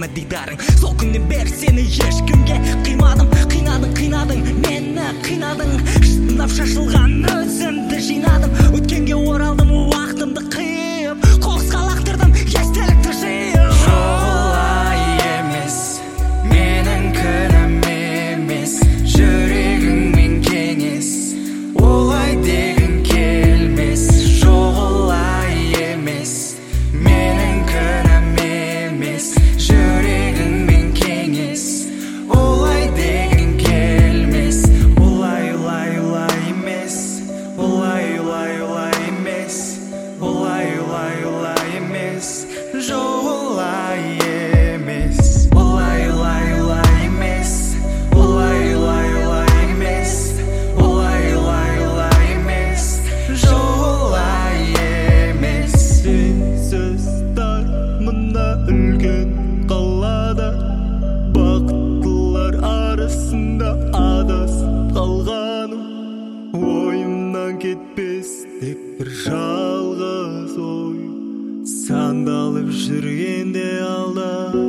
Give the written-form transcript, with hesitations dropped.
жаңа дидарың. Сол күннен бері сені ешкімге қимадым. Қинадың, мені қинадың. Шытынап шашылған өзімді жинадым. Өткенге оралдым, уақытымды қиып, қоқысқа лақтырдым естелікті жиып. Олай емес, менің күнәм емес, жүрегіңмен кеңес, олай дегің келмес. Жоқ, олай емес, менің күнәм емес, жүрегіңмен кеңес, олай дегің келмес. Олай емес, олай емес, олай емес, жоқ, олай емес. Олай емес, олай емес, олай емес, жоқ, олай емес. Сенсіз дар мына үлкен қалада, бақыттылар арасында адасып қалғаным. Ойымнан кетпес тек бір жалғыз ой, сандалып жүргенде алда